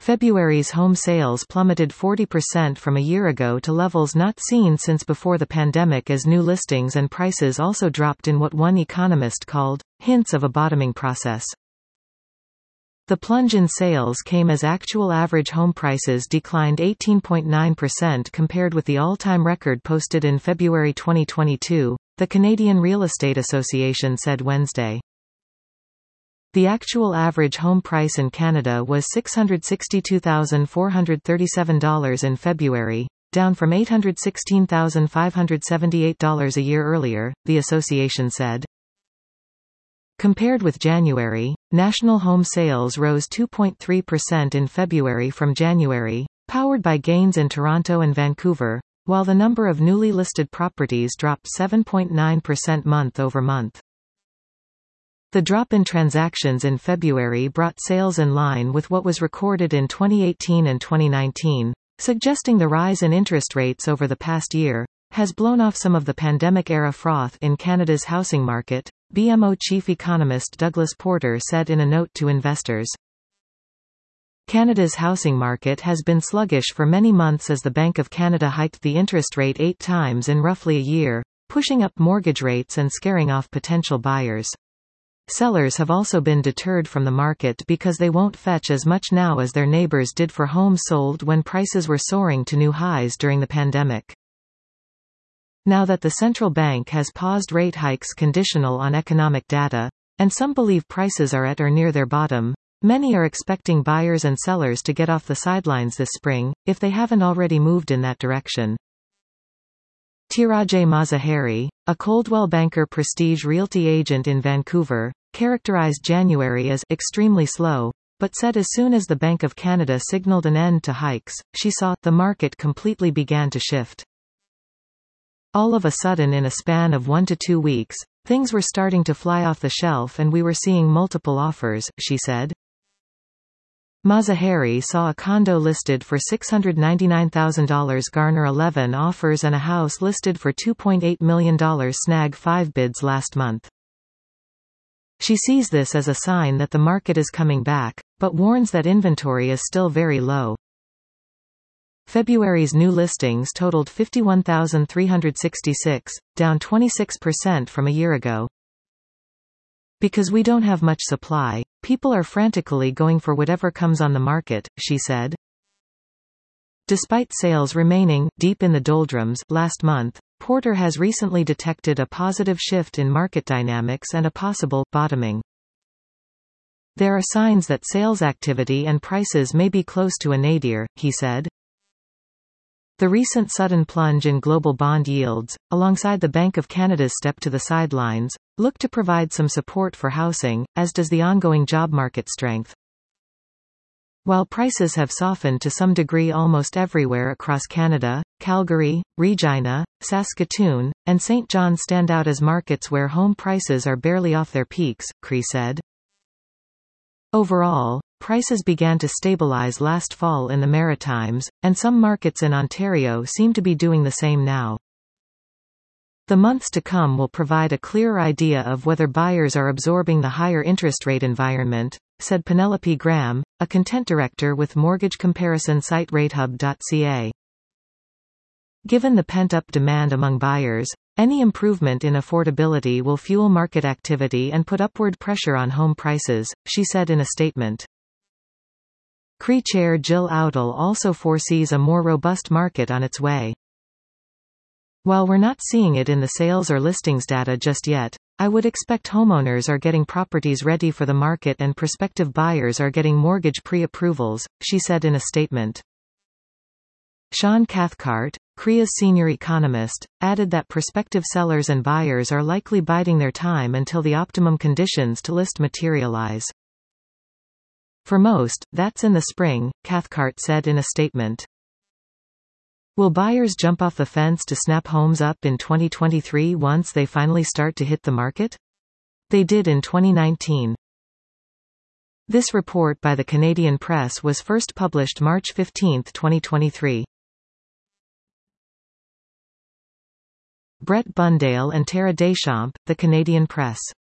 February's home sales plummeted 40% from a year ago to levels not seen since before the pandemic, as new listings and prices also dropped in what one economist called hints of a bottoming process. The plunge in sales came as actual average home prices declined 18.9% compared with the all-time record posted in February 2022, the Canadian Real Estate Association said Wednesday. The actual average home price in Canada was $662,437 in February, down from $816,578 a year earlier, the association said. Compared with January, national home sales rose 2.3% in February from January, powered by gains in Toronto and Vancouver, while the number of newly listed properties dropped 7.9% month-over-month. The drop in transactions in February brought sales in line with what was recorded in 2018 and 2019, suggesting the rise in interest rates over the past year has blown off some of the pandemic-era froth in Canada's housing market, BMO chief economist Douglas Porter said in a note to investors. Canada's housing market has been sluggish for many months as the Bank of Canada hiked the interest rate 8 times in roughly a year, pushing up mortgage rates and scaring off potential buyers. Sellers have also been deterred from the market because they won't fetch as much now as their neighbors did for homes sold when prices were soaring to new highs during the pandemic. Now that the central bank has paused rate hikes conditional on economic data, and some believe prices are at or near their bottom, many are expecting buyers and sellers to get off the sidelines this spring, if they haven't already moved in that direction. Tirajai Mazaheri, a Coldwell Banker Prestige Realty agent in Vancouver, characterized January as extremely slow, but said as soon as the Bank of Canada signaled an end to hikes, she saw the market completely began to shift. All of a sudden, in a span of 1 to 2 weeks, things were starting to fly off the shelf and we were seeing multiple offers, she said. Mazaheri saw a condo listed for $699,000 garner 11 offers and a house listed for $2.8 million snag 5 bids last month. She sees this as a sign that the market is coming back, but warns that inventory is still very low. February's new listings totaled 51,366, down 26% from a year ago. Because we don't have much supply, people are frantically going for whatever comes on the market, she said. Despite sales remaining deep in the doldrums last month, Porter has recently detected a positive shift in market dynamics and a possible bottoming. There are signs that sales activity and prices may be close to a nadir, he said. The recent sudden plunge in global bond yields, alongside the Bank of Canada's step to the sidelines, look to provide some support for housing, as does the ongoing job market strength. While prices have softened to some degree almost everywhere across Canada, Calgary, Regina, Saskatoon, and St. John stand out as markets where home prices are barely off their peaks, Cree said. Overall, prices began to stabilize last fall in the Maritimes, and some markets in Ontario seem to be doing the same now. The months to come will provide a clearer idea of whether buyers are absorbing the higher interest rate environment, said Penelope Graham, a content director with mortgage comparison site RateHub.ca. Given the pent-up demand among buyers, any improvement in affordability will fuel market activity and put upward pressure on home prices, she said in a statement. CRE Chair Jill Outall also foresees a more robust market on its way. While we're not seeing it in the sales or listings data just yet, I would expect homeowners are getting properties ready for the market and prospective buyers are getting mortgage pre-approvals, she said in a statement. Sean Cathcart, CREA's senior economist, added that prospective sellers and buyers are likely biding their time until the optimum conditions to list materialize. For most, that's in the spring, Cathcart said in a statement. Will buyers jump off the fence to snap homes up in 2023 once they finally start to hit the market? They did in 2019. This report by the Canadian Press was first published March 15, 2023. Brett Bundale and Tara Deschamps, The Canadian Press.